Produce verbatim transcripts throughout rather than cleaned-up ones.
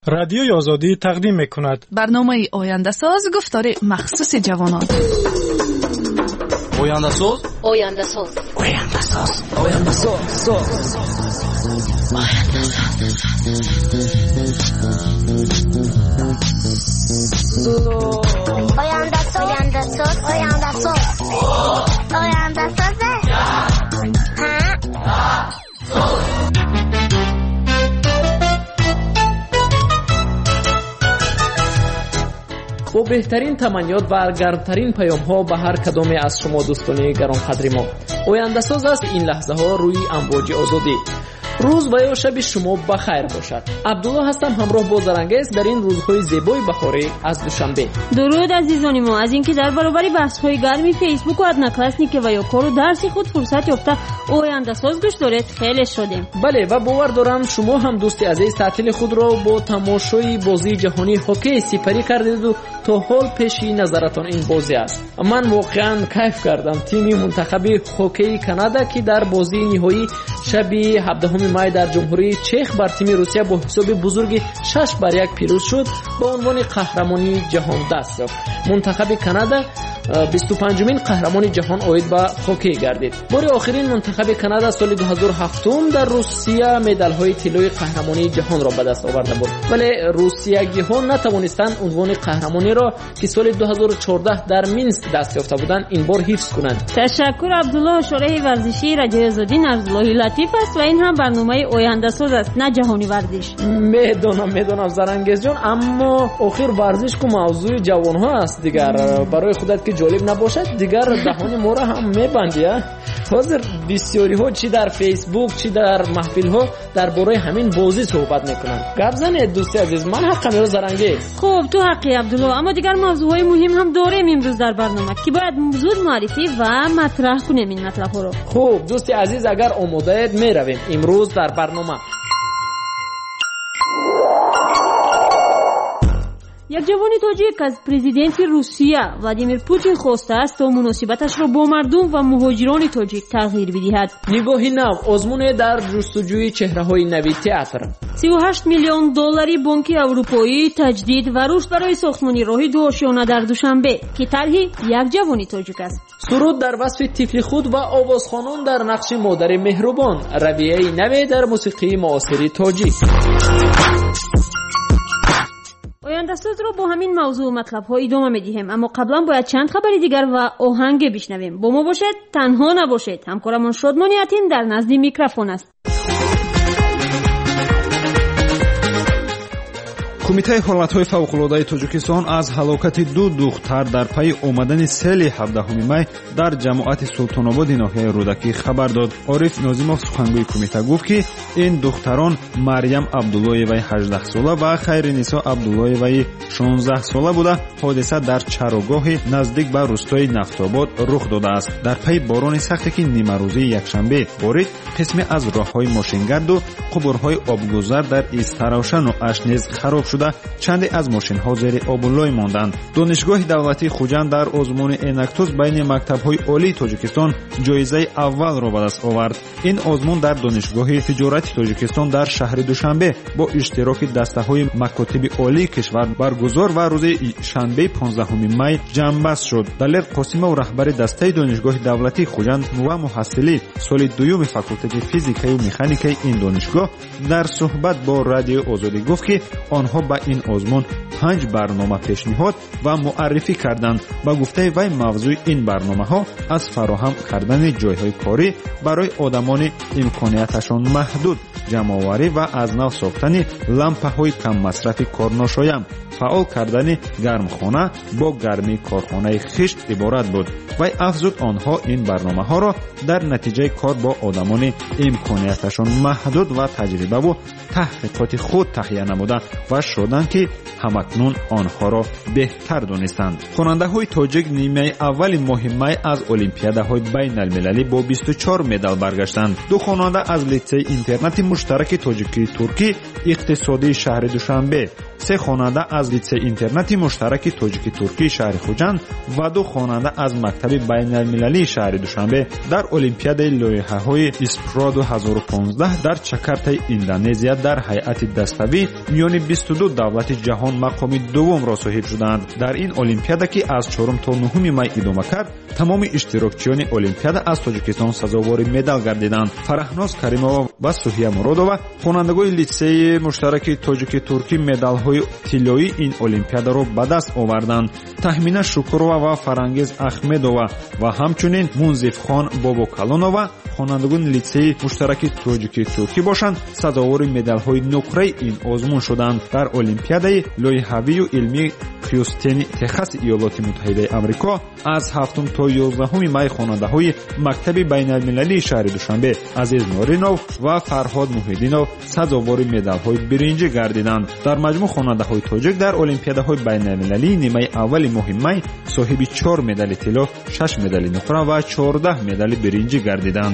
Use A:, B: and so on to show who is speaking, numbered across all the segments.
A: رادیوی آزادی تقدیم میکند
B: برنامه آینده ساز گفتار مخصوص جوانان.
C: آینده ساز
D: آینده ساز
C: آینده ساز آینده ساز
D: آینده ساز آینده ساز آینده ساز آینده ساز
E: با بهترین تمنیات و گرمترین پیام ها به هر کدام از شما دوستان گرانقدر ما. آینده ساز است این لحظه ها روی امواج آزادی. روز و یا شب شما بخیر باشد. عبدالله هستم همراه با زرنگیز در این روزهای زیبای بهاری از دوشنبه.
F: درود عزیزان ما، از اینکه در برابر بحث‌های گرمی فیسبوک و ادناکلاسنیک و یا کار و درس خود فرصت یافته آینده ساز گوش دارید، خیلی شدیم.
E: بله و باور دارم شما هم دوست عزیز تعطیل خود را با تماشای بازی جهانی هاکی سپری کردید و تا حال پیشی نظرتان این بازی است. من واقعا کیف کردم. تیم منتخب هاکی کانادا که در بازی نهایی شب هفدهم مای در جمهوری چک بر تیم روسیه با حساب بزرگ شش بر یک پیروز شد، با عنوان قهرمانی جهان دست یافت. منتخب کانادا بیست و پنجمین قهرمان جهان اوید به هاکی گردید. بار آخرین منتخب کانادا سال دو هزار و هفت در روسیه مدال های طلای قهرمانی جهان را به دست آورده بود، ولی روسیه‌گی ها نتوانستند عنوان قهرمانی را که سال دو هزار و چهارده در مینسک دست یافته بودند این بار حفظ کنند.
F: تشکر عبدالله. شورای ورزشی رادیوی آزادی عبدالله لطیف است و این هم برنامه آینده ساز است، نه جهانی ورزش.
E: میدونم میدونم زرنگیز جان، اما آخر ورزش کو موضوع جوان ها است دیگر. برای خودت که جالب نباشد دیگر دهان ما را هم میبندی. حاضر بسیاری ها چی در فیسبوک چی در محفل ها درباره همین بازی صحبت میکنن. گپ زنید دوستی عزیز، من حقم یا زرنگیز؟
F: خب تو حقی عبدالله، اما دیگر موضوع های مهم هم داریم امروز در برنامه که باید زود معرفی و مطرح کنیم این مطلب ها رو.
E: خب دوستی عزیز اگر آماده اید میرویم امروز در برنامه.
F: یک جوان تاجیک از پرزیدنت روسیه ولادیمیر پوتین خواسته است تا مناسبتش را با مردم و مهاجران تاجیک تغییر بدهد.
E: نگاهی نو آزمون در جستجوی چهره‌های نوی تئاتر.
F: سی و هشت میلیون دلاری بانک اروپایی تجدید و رشد برای ساختمان راه دوآشیانه در دوشنبه که طرح یک جوان تاجیک است.
E: سرود در وصف طفل خود و آوازخوانان در نقش مادر مهربان، رویه نوی در موسیقی معاصر تاجیک.
F: آینده ساز رو با همین موضوع مطلب ها ادامه میدیم، اما قبلا باید چند خبری دیگر و آهنگ بشنویم. با ما باشید، تنها نباشید. همکارمون شادمانی یتیم در نزد میکروفون است.
G: کمیته ҳолатҳои фавқулодаи тоҷикистон аз ҳалокати ду духтар дар пайи омадани сели ҳавдаҳуми май дар ҷамоати султонободи ноҳияи рӯдакӣ хабар дод. ориф нозимов сухангӯи кумита гуфт ки ин духтарон марьям абдуллоеваи ҳаждаҳ сола ва хайринисо абдуллоеваи шонздаҳ сола буда ҳодиса дар чарогоҳи наздик ба рӯстои нафтобод рух додааст. дар пайи борони сахте ки нимарӯзии якшанбе борид, қисме аз роҳҳои мошингарду қубурҳои обгузар дар истаравшану ашнез хароб шуд. чанде аз мошинҳо зери обуллой монданд. донишгоҳи давлатии хуҷанд дар озмуни энактуз байни мактабҳои олии тоҷикистон ҷоизаи аввалро ба даст овард. ин озмун дар донишгоҳи тиҷорати тоҷикистон дар шаҳри душанбе бо иштироки дастаҳои макотиби олии кишвар баргузор ва рӯзи шанбеи понздаҳуми май ҷамъбаст шуд. далер қосимов раҳбари дастаи донишгоҳи давлатии хуҷанд ва муҳассилӣ соли дуюми факултати физикаю механикаи ин донишгоҳ дар суҳбат бо радиои озодӣ гуфт ки онҳо ба ин озмун панҷ барнома пешниҳод ва муаррифӣ карданд. ба гуфтаи вай мавзӯи ин барномаҳо аз фароҳам кардани ҷойҳои корӣ барои одамони имконияташон маҳдуд, ҷамъоварӣ ва аз нав сохтани лампаҳои каммасрафи корношоям, фаъол кардани гармхона бо гармии корхонаи хишт иборат буд. вай афзуд онҳо ин барномаҳоро дар натиҷаи кор бо одамони имконияташон маҳдуд ва таҷрибаву таҳқиқоти худ таҳия намуда ва шоданд ки ҳамакнун онҳоро беҳтар донистанд. хонандаҳои тоҷик нимаи аввали моҳи май аз олимпиадаҳои байналмилалӣ бо бисту чор медал баргаштанд. ду хонанда аз литсеи интернати муштараки тоҷикии туркӣ иқтисодии шаҳри душанбе, سه خواننده از لیتسه اینترنتی مشترک تاجیک ترکی شهر خوجند و دو خواننده از مکتب بین المللی شهر دوشنبه در المپیادی لایحه‌های اسپرا دو هزار و پانزده در جاکارتا اندونزیا در هیئت دستاوی میان بیست و دو دولت جهان مقام دوم را صاحب شدند. در این المپیادا که از چهارم تا نهم می ادامه کرد، تمام اشتراکچیان المپیادا از تاجیکستان سزاوار مدال گردیدند. فرهناز کریمова و سوفیا مرودова خوانندگان لیتسه مشترک تاجیک ترکی مدال‌های طلایی این المپیادا را به دست آوردند. تهمینا شکرова و فرانگیز احمدова و همچنین منصف خان باباکالونова خوانندگان لیتسه مشترک تاجیک ترکی باشند سزاوار مدال‌های نقره این آزمون شدند. در المپیادای لایحه‌ای و علمی هیوستن تگزاس ایالات متحده آمریکا از هفتم تا یازدهم می خواننده‌های مکتب بین المللی شهر دوشنبه عزیز نورینوف و فرهاد موحدینوف سزاوار مدال‌های برنج گردیدند. در مجموع خواننده‌های تاجیک در المپیادهای بین المللی نیمه اول مهم صاحب چهار مدال طلا، شش مدال نقره و چهارده مدال برنج گردیدند.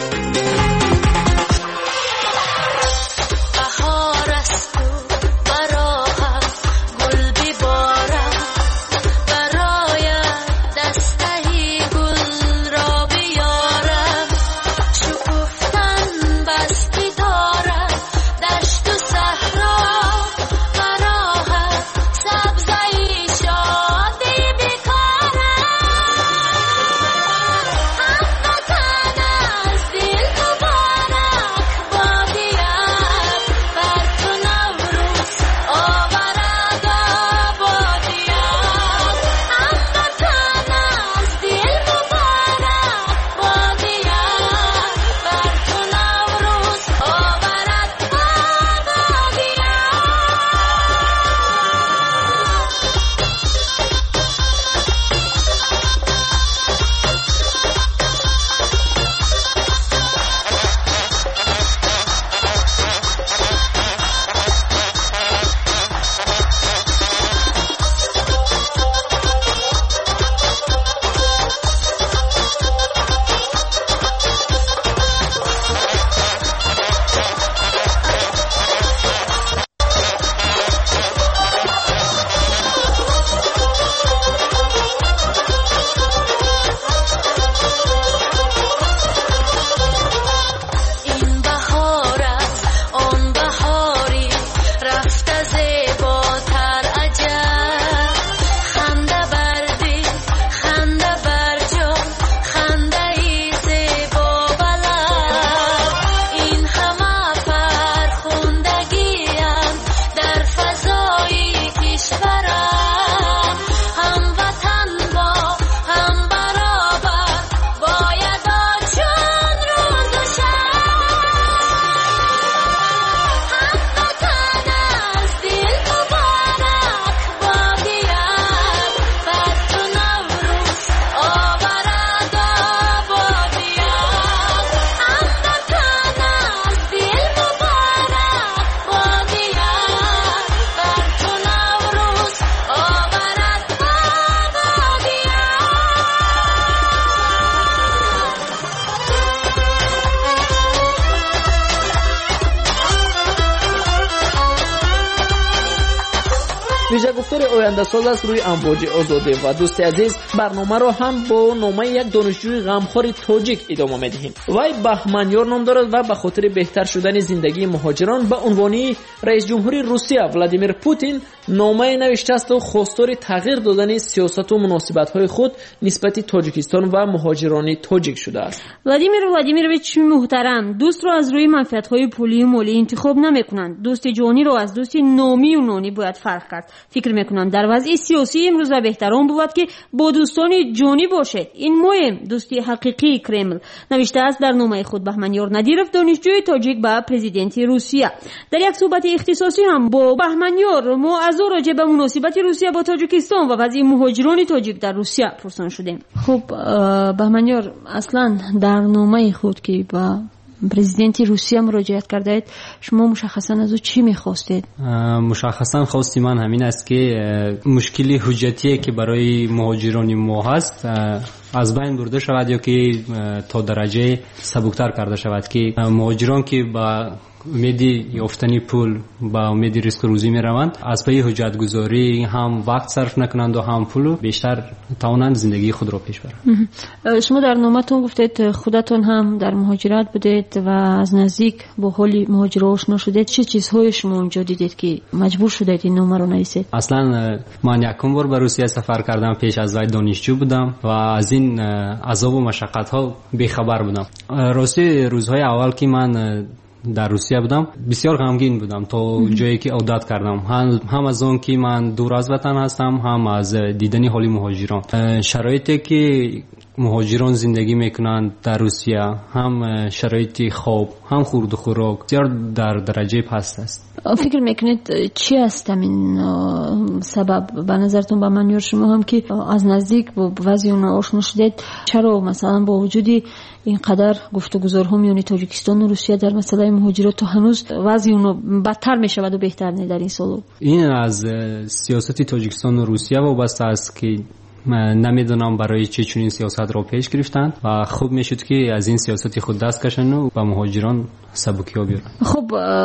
E: ویژه گفتار آینده ساز است روی امواج آزاده. و دوست عزیز، برنامه را هم با نام یک دانشجوی غمخوار تاجیک ادامه می‌دهیم. وی بهمنیار نام دارد و به خاطر بهتر شدن زندگی مهاجران به عنوان رئیس جمهوری روسیه ولادیمیر پوتین نامه نوشته است و خواستار تغییر دادن سیاست و مناسبت‌های خود نسبت تاجیکستان و مهاجران تاجیک شده است.
F: ولادیمیر ولادیمیرویچ محترم، دوست را از روی منفعت‌های پولی و مالی انتخاب نمی‌کنند. دوست جانی را از دوست نامی و نانی باید فرق کرد. فکر می‌کنم در وضع سیاسی امروز بهتران بود که با دوستان جانی باشد. این مهم دوستی حقیقی کرمل. نوشته است در نامه خود بهمنیار ندیرов، دانشجوی تاجیک به پرزیدنت روسیه. در یک صحبت اختصاصی هم با بهمنیار ما از او راجع به مناسبت روسیه با تاجیکستان و وضع مهاجران تاجیک در روسیه پرسان شدیم. خب بهمنیار، اصلا در نامه خود که با پرزیدنت روسیه مراجعت کردید، شما مشخصا از او چی می‌خواستید؟
H: مشخصا خواستی من همین است که مشکلی حجتی که برای مهاجران ما هست از بین برده شود یا که تا درجه سبکتر کرده شود، که مهاجران که با امیدی یافتن پول با امید ریسک روزی میروند، از پی حجت گذاری هم وقت صرف نکنند و هم پول بیشتر توانند زندگی خود را پیش برند.
F: شما در نامتون گفتید خودتون هم در مهاجرت بودید و از نزدیک با حال مهاجرت آشنا شدید. چه چیزهای شما اونجا دیدید که مجبور شدید این نامه رو نویسید؟
H: اصلا من یکم بار به روسیه سفر کردم، پیش از وقت دانشجو بودم و از این عذاب و مشقت ها بیخبر بودم. راستی روزهای اول که من در روسیه بودم بسیار غمگین بودم تا جایی که عادت کردم، هم از اون که من دور از وطن هستم، هم از دیدن حال مهاجران. شرایطی که مهاجران زندگی میکنند در روسیه، هم شرایطی خوب، هم خورد و خوراک بسیار در درجه پست است.
F: فکر میکنید چی است همین سبب به نظرتون؟ به من شما هم که از نزدیک با وضع اون آشنا شدید، چرا مثلا با وجودی اینقدر گفتگوزارها میون تاجیکستان و روسیه در مسئله مهاجرت تو هنوز وضع اون بدتر میشود و بهتر نه در این سالو؟
H: این از سیاست تاجیکستان و روسیه وابسته است که من نمیدونم برای چه چنین سیاست را پیش گرفتند و خوب میشد که از این سیاست خود دست کشن و با مهاجران سبکی بیارن.
F: خب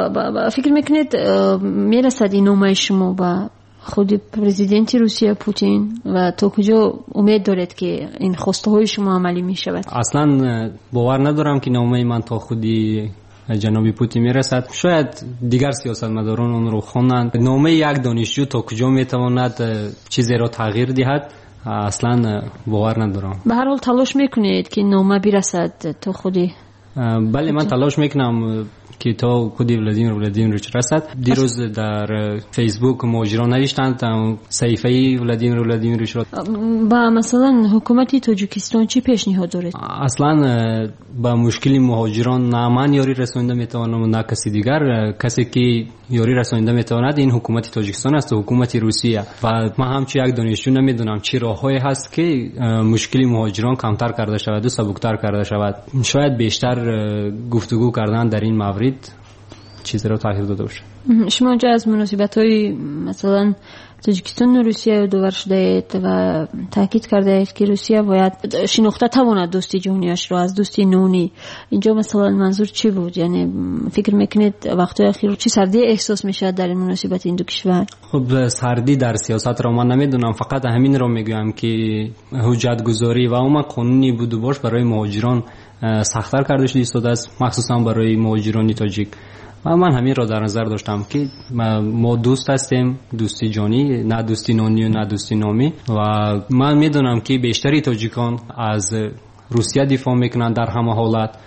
F: فکر میکنید میرسد این نامه شما با خود پرزیدنت روسیه پوتین و تا کجا امید دارید که این خواسته های شما عملی می شود؟
H: اصلا باور ندارم که نامه من تا خودی جنابی پوتین میرسد. شاید دیگر سیاستمداران اون رو خوانند. نامه یک دانشجو تا کجا میتواند چیزی را تغییر دهد اصلا باور ندارم.
F: به هر حال تلاش میکنید که نامه برسد تا خودی؟
H: بله من تلاش میکنم که تا خودی ولادیمیر ولادیمیرویچ رسد. دیروز در فیسبوک مهاجران نوشتند صحیفه ولادیمیر ولادیمیرویچ را.
F: با مثلا حکومت تاجیکستان چی پیشنهاد دارید؟
H: اصلا با مشکل مهاجران نه من یاری رسانده میتوانم نه کسی دیگر. کسی که یاری رسانده میتواند این حکومت تاجیکستان است و حکومت روسیه و من همچی یک دانشجو نمیدونم چه راههایی هست که مشکل مهاجران کمتر کرده شود و سبکتر کرده شود. شاید بیشتر گفتگو کردن در این مورد چیزی رو تغییر داده باشه.
F: شما اونجا از مناسبت‌های مثلا تاجیکستان و روسیه دور شده اید و تاکید کرده اید که روسیه باید شناخته تواند دوستی جهانیش رو از دوستی نونی. اینجا مثلا منظور چی بود؟ یعنی فکر میکنید وقتی اخیر چی سردی احساس میشه در این مناسبت این دو کشور؟
H: خب سردی در سیاست رو من نمیدونم، فقط همین رو میگم که حجت گذاری و اون قانونی بود و باش برای مهاجران سخت‌تر کرده شده است، مخصوصا برای مهاجران تاجیک. و من همین را در نظر داشتم که ما دوست هستیم، دوستی جانی، نه دوستی نونی و نه دوستی نامی. و من میدونم که بیشتری تاجیکان از روسیه دفاع میکنن در همه حالت.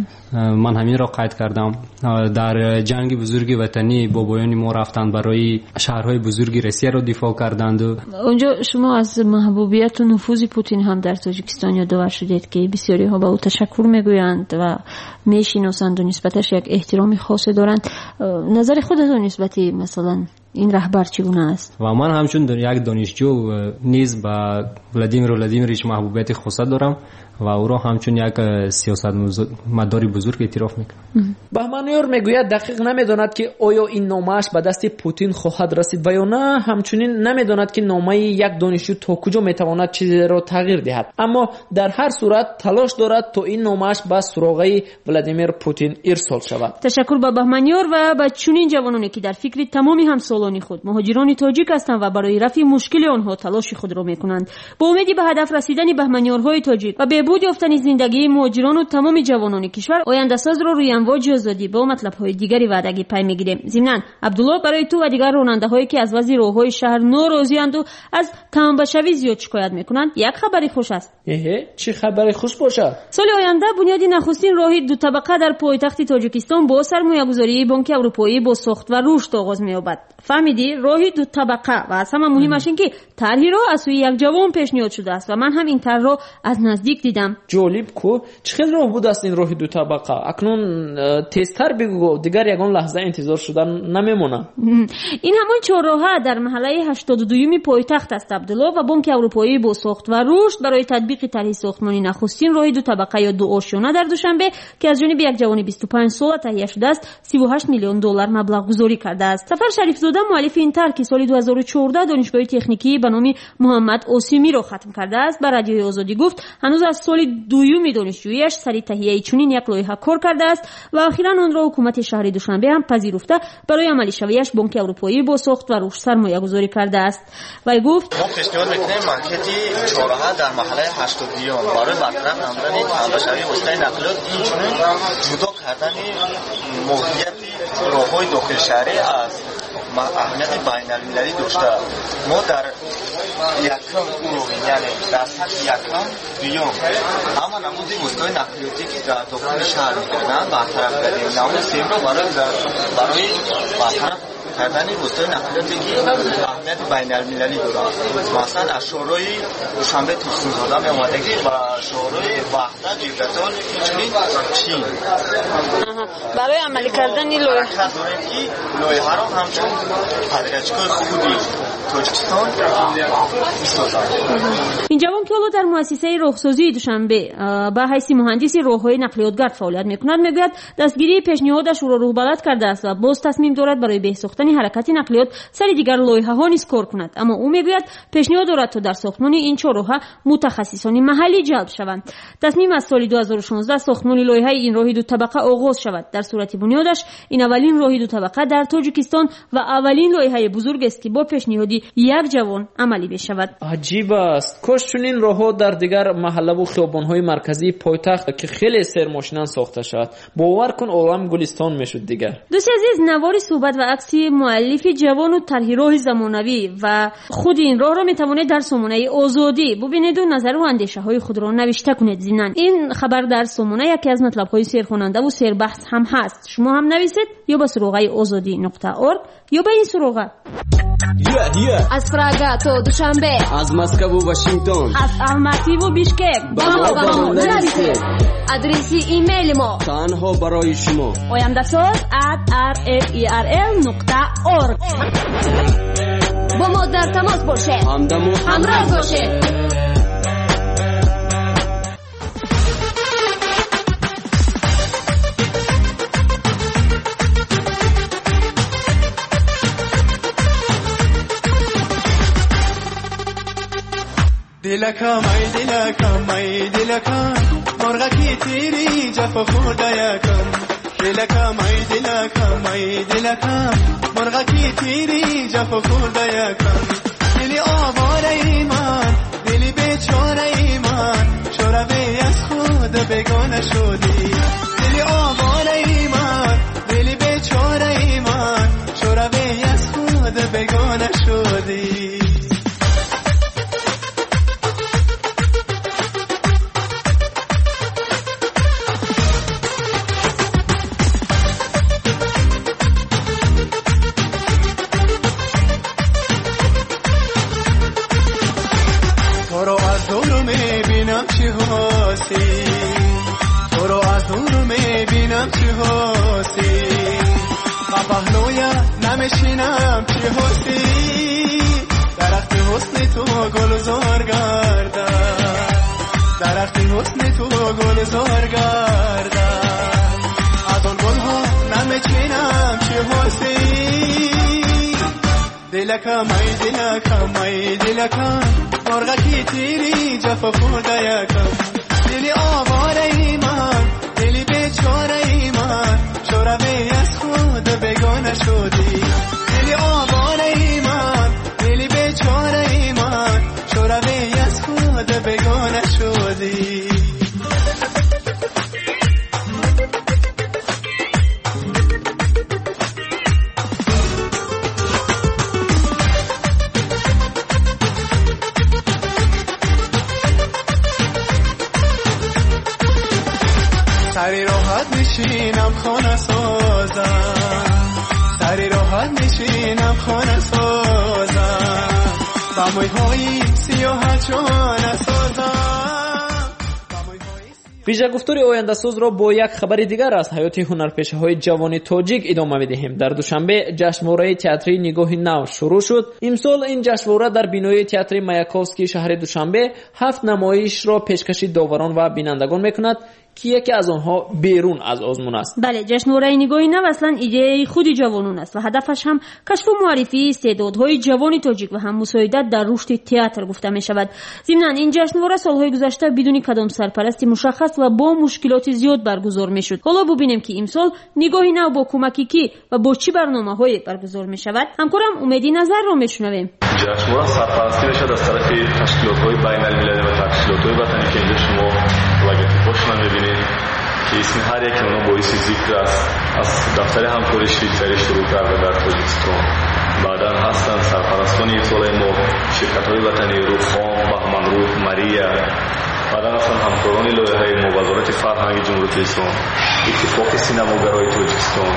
H: من همین را قید کردم. در جنگ بزرگ وطنی بابایان ما رفتند برای شهرهای بزرگ روسیه را دفاع کردند.
F: اونجا شما از محبوبیت و نفوذ پوتین هم در تاجیکستان یادآور شدید که بسیاری ها به او تشکر میگویند و میشناسند و نسبتش یک احترام خاصی دارند. نظر خودتون نسبت مثلا این رهبر چگونه است؟
H: و من همچون یک دانشجو نیز با ولادیمیر ولادیمیرویچ محبوبیت خاص دارم و او را همچون یک سیاستمدار بزرگ اعتراف میکنم.
E: بهمانیار میگوید دقیق نمیداند که آیا این نامه‌اش به دست پوتین خواهد رسید و یا نه. همچنین نمیداند که نامه یک دانشجو تا کجا میتواند چیزی را تغییر دهد، اما در هر صورت تلاش دارد تا این نامه‌اش به سراغ ولادیمیر پوتین ارسال شود.
F: تشکر به بهمانیار و به چنین جوانانی که در فکر تمامی همسالان خود مهاجران تاجیک هستند و برای رفع مشکل آنها تلاش خود را میکنند. با امیدی به هدف رسیدن بهمانیارهای تاجیک و بهبود یافتن زندگی مهاجران و تمام جوانان کشور، آینده ساز را روی امواج آزادی با مطلب‌های دیگری وعدگی پی میگیریم. ضمناً عبدالله برای تو و دیگر راننده‌هایی که از وضع راه‌های شهر ناراضی‌اند و از تنبشوی زیاد شکایت میکنند یک خبری خوش است.
E: اهه چه خبری خوش باشه؟
F: سال آینده بنیادی نخستین راه دو طبقه در پایتخت تاجیکستان با سرمایه‌گذاری بانک اروپایی با ساخت و رشد آغاز می‌یابد. فهمیدی؟ راه دو طبقه و از همه مهمش این که طرحی را از سوی یک جوان پیشنهاد شده است و من هم این طرح را از نزدیک دیدم.
E: جالب کو چه خیلی راه بود است این راه دو طبقه. اکنون تیزتر بگو، دیگر یگان لحظه انتظار شدن نمیمونه.
F: این همون چهارراه در محله هشتاد و دوم پایتخت است عبدالله و بانک اروپایی با ساخت و رشد برای تطبیق طرح ساختمانی نخستین راه دو طبقه یا دو آشیانه در دوشنبه که از جانب یک جوان بیست و پنج ساله تهیه شده است سی و هشت میلیون دلار مبلغ گذاری کرده است. سفر شریف زاده مؤلف این طرح که سال دو هزار و چهارده دانشگاه تکنیکی به نام محمد اوسیمی را ختم کرده است به رادیوی آزادی گفت هنوز از سال دوم دانشجوییش سری تهیه چنین یک لایحه کار کرده است و اخیراً آن را حکومت شهر دوشنبه هم پذیرفته برای عملی شویش بانک اروپایی با ساخت و روش سرمایه گذاری کرده است. و گفت
I: ما پیشنهاد میکنیم مارکتی چهارراه در محله هشتادیان برای برطرف نمودن تماشایی وسیله نقلیات اینچنین جدا کردن موقعیت راههای داخل شهری است اهمیت بین المللی داشته. ما در یکم گروه یعنی در سطح یکم بیوم اما نمود وسیله نقلیاتی که در داخل شهر میگردن برطرف کردیم. نمود سیم را برای برای برطرف کردن وسیله نقلیاتی که اهمیت بین المللی دارد. مثلا از شورای دوشنبه توسن زاده می آمدگی و شورای وحدت جیبرتال چنین چین
F: برای عملی کردن این لایحه
I: داریم که لایحه را همچون پدرچکای خودی تاجیکستان می‌سازند.
F: این جوان که حالا در مؤسسه راهسازی دوشنبه به حیث مهندس راههای نقلیاتگر فعالیت می‌کند میگوید دستگیری پیشنهادش او را روبلد کرده است و باز تصمیم دارد برای به ساختن حرکت نقلیات سری دیگر لایحه‌ها نیز کار کند. اما او میگوید پیشنهاد دارد تا در ساختمان این چهار راه متخصصان محلی جلب شوند. تصمیم از سال دو هزار و شانزده ساختمان لایحه این راه دو طبقه آغاز شود. در صورت بنیادش این اولین راه دو طبقه در تاجیکستان و اولین لایحه بزرگ است که با پیشنهادی یک جوان عملی بشود.
E: عجیب است. کاش چنین راهها در دیگر محله و خیابان‌های مرکزی پایتخت که خیلی سرماشینان ساخته شود. باور کن عالم گلستان میشد دیگر.
F: دوست عزیز، نوار صحبت و عکسی مؤلف جوان و طرح راه زمانوی و خود این راه را میتوانید در سامانه آزادی ببینید و نظر و اندیشه های خود را نوشته کنید. زینن این خبر در سامانه یکی از مطلب های سرخواننده و سربحث هم هست. شما هم نویسید یا به سراغ آزادی نقطه اورگ یا به این سراغ.
C: Yeah, yeah.
B: از پراگ تا دوشنبه،
C: از مسکو و واشنگتن،
F: از الماتی و بیشکک
C: با ما با ما نویسید.
B: آدرسی ایمیل ما
C: تنها برای شما
B: oyandasaz at r f e r l نقطه org. با ما در تماس باشید،
C: همدم و
B: همراه باشید.
J: دلکا مای دلکا مای دلکا مرغکی تیری جفا خورده یکم. دلکا مای دلکا مای دلکا مرغکی تیری جفا خورده یکم. دلی آواره ایمان دلی بیچاره ایمان چرا بی از خود بگانه شدی. دلی آواره ایمان دلی بیچاره ایمان چرا بی از خود بگانه شدی. چی هستی تو رو از دور میبینم چی هستی پهلوی نمیشینم چی هستی درخت حسن تو گلزار گردن درخت حسن تو گلزار گردن از آن گلها نمیچینم چی هستی دلکا مای دلکا مای دلکا مرغکی تیری جفا خورده یکم. دلی آواره ایمان دلی بیچاره ایمان چرا بی از خود بگانه شدی. دلی آواره ایمان دلی بیچاره ایمان چرا بی از خود بگانه شدی. سری راحت میشینم خانه سازم سری راحت میشینم خانه سازم با مویهای سیاه چانه سازم.
E: ویژه گفتار آینده ساز را با یک خبر دیگر از حیات هنرپیشه های جوان تاجیک ادامه میدهیم. در دوشنبه جشنواره تئاتری نگاه نو شروع شد. امسال این جشنواره در بینای تئاتر مایاکوفسکی شهر دوشنبه هفت نمایش را پیشکش داوران و بینندگان میکند که یکی از آنها بیرون از آزمون است.
F: بله، جشنواره نگاهی نو اصلا ایده خود جوانان است و هدفش هم کشف و معرفی استعدادهای جوان تاجیک و هم مساعدت در رشد تئاتر گفته می شود. ضمن این جشنواره سالهای گذشته بدون کدام سرپرستی مشخص و با مشکلات زیاد برگزار می شد. حالا ببینیم که امسال نگاهی نو با کمکی کی و با چه برنامه‌های برگزار می شود. همکارم امیدی نظر رو میشنویم.
K: جشنواره سرپرستی میشود از طرف تشکیلات‌های بین‌المللی و تشکیلات‌های وطنی که اینجا شما لوگوتیپ‌هاشون می‌بینید که اسم هر یک اونها باعث ذکر است. از دفتر همکاری شویتزری شروع کرده در تاجیکستان، بعدا هستند سرپرستان این سال ما شرکت‌های وطنی روخام، بهمنروح، ماریا، بعدا هستند همکاران لایحه‌های ما وزارت فرهنگ جمهوری اسلامی، اتفاق سینماگرای تاجیکستان.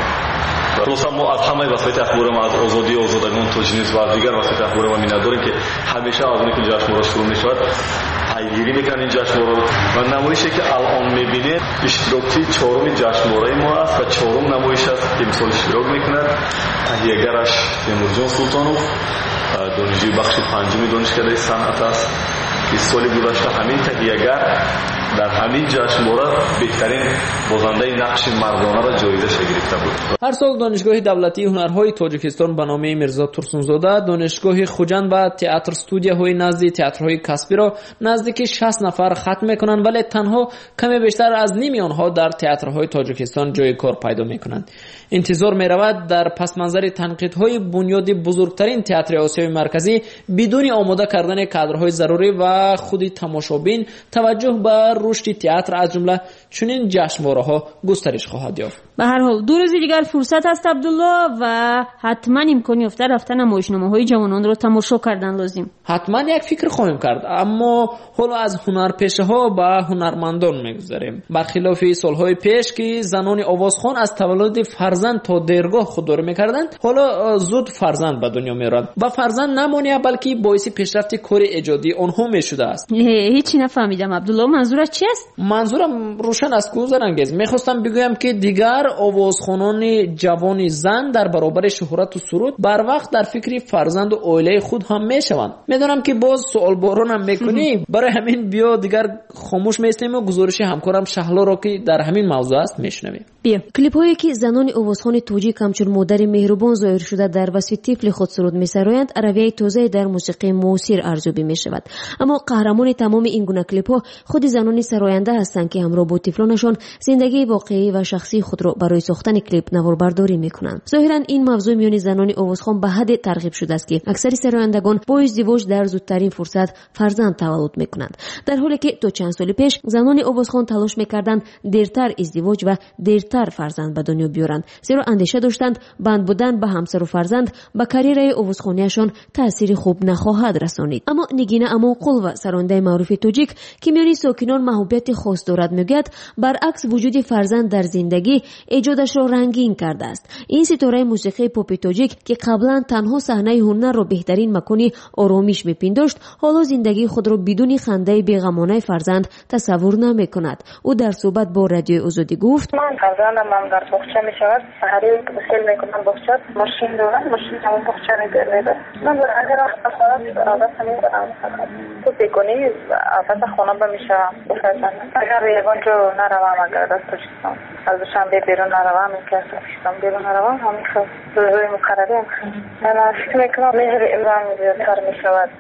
K: خلاصا ما از همه وسایل اخبار ما از آزادی آزادگان تاجیکستان و دیگر وسایل اخبار ما می‌نداریم که همیشه از اونی که جشنواره شروع می‌شود پیگیری میکنن این جشنواره و نمایشی که الان میبینید اشتراکی چهارم جشنواره ما است و چهارم نمایش است که امسال اشتراک میکند. تهیه‌گرش تیمورجان سلطانوف، دانشجوی بخش پنجم دانشکده صنعت است که سال گذشته همین تهیه‌گر در همین جشنواره بهترین بازنده نقش مردانه را جایزه گرفته بود.
E: هر سال دانشگاه دولتی هنرهای تاجیکستان به نام میرزا ترسونزاده دانشگاه خوجند و تئاتر استودیوهای نزد تئاترهای کسبی را نزدیک شصت نفر ختم میکنند، ولی تنها کمی بیشتر از نیم آنها در تئاترهای تاجیکستان جای کار پیدا میکنند. انتظار میرود در پس منظر تنقیدهای بنیادی بزرگترین تئاتر آسیای مرکزی بدون آماده کردن کادرهای ضروری و خود تماشابین توجه به رشد تئاتر از جمله چنین جشنواره‌ها گسترش خواهد یافت.
F: به هر حال دو روز دیگر فرصت است عبدالله و حتما امکانی یافته رفتن نمایشنامه‌های جوانان را تماشا کردن لازم.
E: حتما یک فکر خواهیم کرد، اما حالا از هنرپیشه‌ها به هنرمندان می‌گذریم. برخلاف سال‌های پیش که زنان آوازخوان از تولد فرزند تا دیرگاه خودداری می‌کردند، حالا زود فرزند به دنیا می‌آورند و فرزند نمانه بلکه باعث پیشرفت کار ایجادی آنها می‌شده است.
F: هیچی نفهمیدم عبدالله، منظورت چی است؟
E: منظورم روشن است گذرانگیز. می‌خواستم بگویم که دیگر آوازخوانان جوان زن در برابر شهرت و سرود بر وقت در فکر فرزند و عائله خود هم میشوند. میدونم که باز سوال بارون هم میکنی، برای همین بیا دیگر خاموش میستیم و گزارش همکارم شهلا را که در همین موضوع است میشنویم.
L: بیا کلیپ هایی که زنان آوازخوان توجیک همچون مادر مهربان ظاهر شده در وصف طفل خود سرود میسرایند رویه تازه در موسیقی معاصر ارزیابی میشود. اما قهرمان تمام این گونه کلیپ ها خود زنان سراینده هستند که همراه با طفلانشان زندگی واقعی و شخصی خود را برای ساختن کلیپ نواربرداری میکنند. ظاهرا این موضوع میان زنان آوازخوان به حد ترغیب شده است که اکثر سرایندگان با ازدواج در زودترین فرصت فرزند تولد میکنند، در حالی که تا چند سال پیش زنان آوازخوان تلاش میکردند دیرتر ازدواج و دیرتر فرزند به دنیا بیارند، زیرا اندیشه داشتند بند بودن به همسر و فرزند به کاریر آوازخوانیشان تأثیر خوب نخواهد رسانید. اما نگینه اماقل و سرانده معروف توجیک که میان ساکنان محبت خاص دارد میگوید برعکس وجود فرزند در زندگی ایجادش را رنگین کرده است. این ستاره موسیقی پاپ توجیک که قبلا تنها صحنه هنر را بهترین مکانی آرامش میپنداشت، حالا زندگی خود را بدون خنده بیغمانه فرزند تصور نمیکند. او در صحبت با رادیو آزادی گفت:
M: من فرزندم من در باغچه میشود، سحری که بخیل میکنم باغچه ماشین دارم، ماشین همون باغچه میبره. من اگر اصلا عادت نمیکنم تو بکنی عادت خونه بمیشم بفرزند. اگر یکان جو نروم اگر دست داشتم از شنبه بیرون نروم میکردم بیرون نروم همین خود روزای مقرری هم خود من فکر میکنم مهر امران زیادتر میشود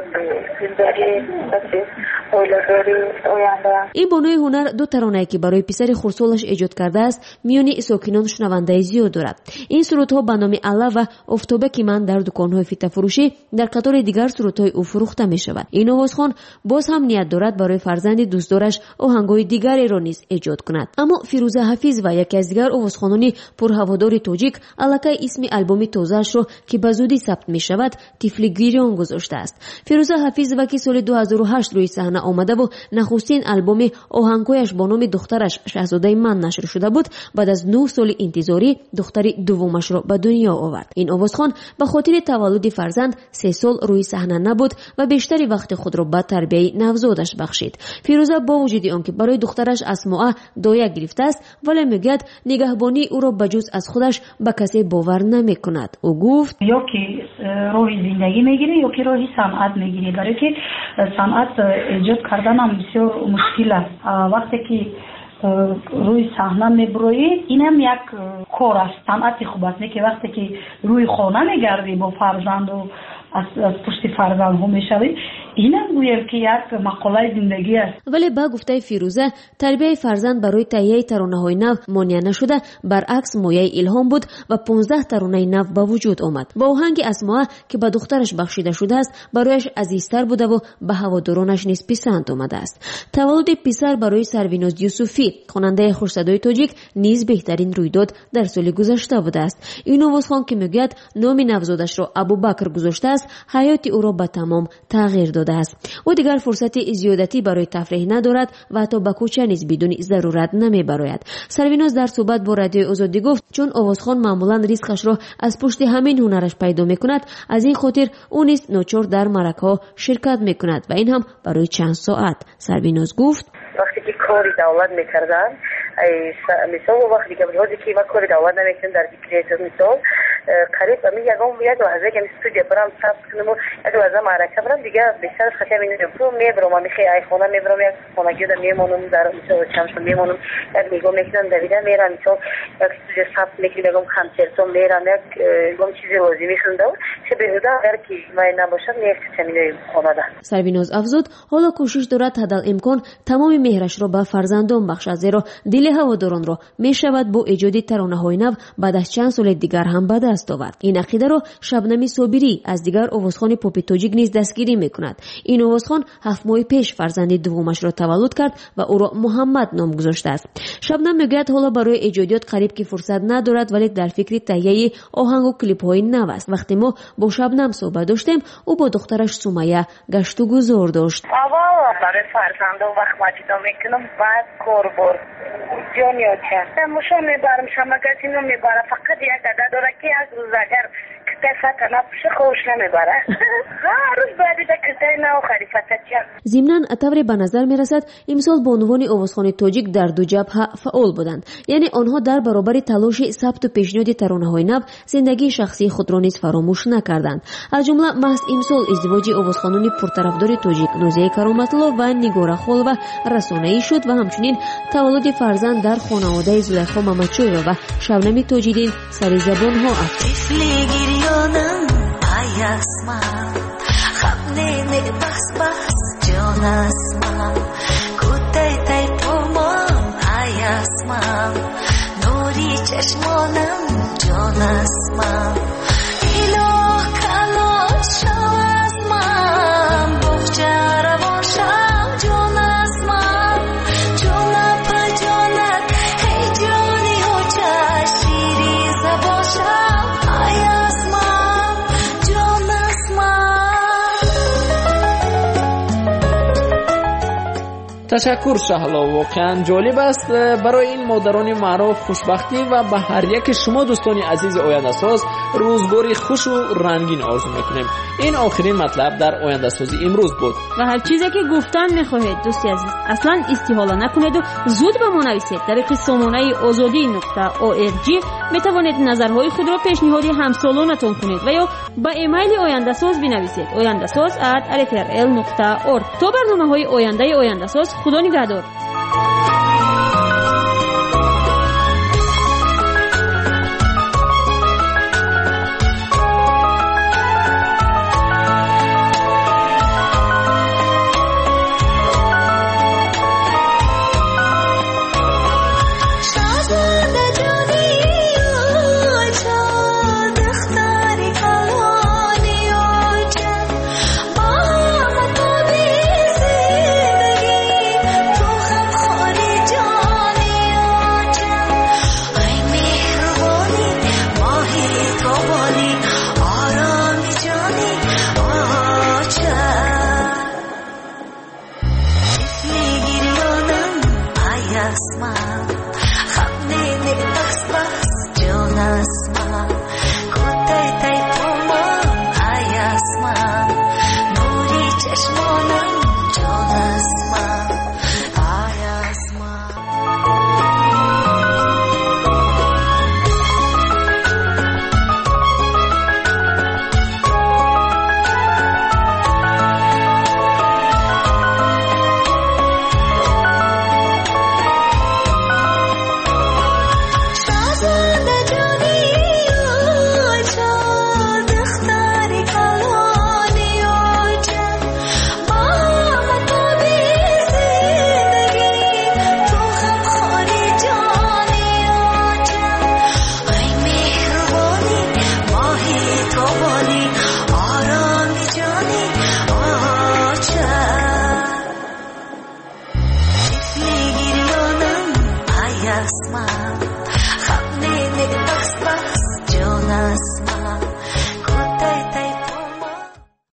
L: این بانوی هنر دو ترانه که برای پسر خردسالش ایجاد کرده است میان ساکنان شنونده زیاد دارد. این سرودها به نام الله و افتابه که من در دکانهای فیته فروشی در قطار دیگر سرودهای او فروخته می شود. این آوازخوان باز هم نیت دارد برای فرزند دوستدارش آهنگهای دیگری را نیز ایجاد کند. اما فیروزه حفیظ و یکی از دیگر آوازخوانان پرهوادار توجیک الکی اسم آلبوم تازه‌اش را که به زودی ثبت می شود طفل گریان گذاشته است. فیروزه حفیظ وکی سال دو هزار و هشت روی صحنه آمده و نخستین آلبوم آهنگایش با نام دخترش شاهزاده من نشر شده بود. بعد از نه سال انتظاری دختر دومش را به دنیا آورد. این آوازخوان به خاطر تولد فرزند سه سال روی صحنه نبود و بیشتری وقت خود را به تربیت نوزادش بخشید. فیروزه با وجود آنکه برای دخترش اسماء دایه گرفته است، ولی میگوید نگهبانی او را بجز از خودش به کسی باور نمیکند. او گفت:
N: یا که راهی زندگی میگیری یا که راهی صنعت میگیری، برای که صنعت ایجاد کردن هم بسیار مشکل است. وقتی که روی صحنه میبروید اینم یک کار است، صنعت خوب است که وقتی که روی خانه میگردی با فرزند و از, از پشت فرزند ها میشوی، اینم گویم که یک مقاله زندگی است.
L: ولی با گفته فیروزه تربیت فرزند برای تهیه ترانه‌های نو مانع نشده، برعکس مایه الهام بود و پانزده ترانه نو به وجود آمد. با آهنگ اسماء که به دخترش بخشیده شده است برایش عزیزتر بوده و به هوادارانش نیز پسند آمده است. تولد پسر برای سرویناز یوسفی خواننده خوش‌صدای تاجیک نیز بهترین رویداد در سال گذشته بوده است. این نوازخوان که میگوید نام نوزادش را ابوبکر گذاشته است، حیات او را به تمام تغییر داده است. او دیگر فرصت زیادتی برای تفریح ندارد و حتی به کوچه نیز بدون ضرورت نمیبراید. سرویناز در صحبت با رادیو آزادی گفت چون آوازخوان معمولا ریسکش را از پشت همین هنرش پیدا میکند، از این خاطر او نیز ناچار در مرکه‌ها شرکت میکند و این هم برای چند ساعت. سرویناز گفت
M: وقتی که کاری دولت میکردن، مثال وقتی که بودی که ما کاری دولت نمیکنیم در کریتور مثال قریب امی یکم یک لحظه که استودیو برام ثبت کنم و یک لحظه معرکه برام دیگه بیشتر خطر میگیرم. تو میبرم میخی ای خونه میبرم یک خونگی در میمونم در مثال چمشون میمونم یک میگم میکنم دویدن میرم مثال یک استودیو ثبت میکنم میگم کنسرتو میرم یک گم چیزی لازم میخوندم چه بهوده اگر که من نباشم نیست چنین خونه ده.
L: سرویناز افزود حالا کوشش دارد حداقل امکان تمام مهرش را به فرزندان بخشد، زیرا دل هواداران را میشود با ایجاد ترانه‌های نو بعد از چند سال دیگر هم به دست آورد. این عقیده را شبنم صابری از دیگر آوازخوان پاپ تاجیک نیز دستگیری میکند. این آوازخوان هفت ماه پیش فرزند دومش را تولد کرد و او را محمد نام گذاشته است. شبنم میگوید حالا برای ایجادیات قریب که فرصت ندارد، ولی در فکر تهیه آهنگ و کلیپ‌های نو است. وقتی ما با شبنم صحبت داشتیم، او با دخترش سمیه گشت و گذار داشت.
M: اول برای فرزندان وقت ماجدا میکنم، بعد کوربور جونیو چه مشون میبرم شما گزینو میبره، فقط یک عدد داره که از روز اگر کتفه تنفش خوش نمیبره هر روز باید ده کتای نو خریفته چه.
L: ضمناً اتوری به نظر میرسد امسال به عنوان آوازخوان تاجیک در دو جبهه فعال بودند، یعنی آنها در برابر تلاش ثبت و پیشنهاد ترانه‌های نو زندگی شخصی خود را نیز فراموش نکردند. از جمله محض امسال ازدواج آوازخوانان پرطرفدار تاجیک نازیه کرامت‌الله و نگار خالوه رسانه‌ای شد و همچنین تولد فرزند در خانواده زلیخا محمدشویه و شبنم تاج‌الدین سری زبان ها افت.
O: Yanım ayasma Khamnene bas bas jonasma Kutay tay pomam ayasma Nuri chashmonam jonasma Iloh kalosh shavasma Bokhchara bosham jonasma Jona pa jonak Hey joni hocha shiri zabosham
E: تشکر شهلا، واقعا جالب است. برای این مادران معروف خوشبختی و به هر یک شما دوستان عزیز آینده ساز روزگاری خوش و رنگین آرزو میکنیم. این آخرین مطلب در آینده سازی امروز بود
F: و هر چیزی که گفتن میخواهید دوستی عزیز اصلا استحاله نکنید و زود به ما نویسید. در طریق سامانه آزادی نقطه او ار جی میتوانید نظرهای خود را پیشنهادی همسالانتان کنید و یا با ایمیل آینده ساز بنویسید آینده ساز ات ار اف ار ال نقطه اور. تا برنامه های آینده آینده ساز، خدا نگهدار.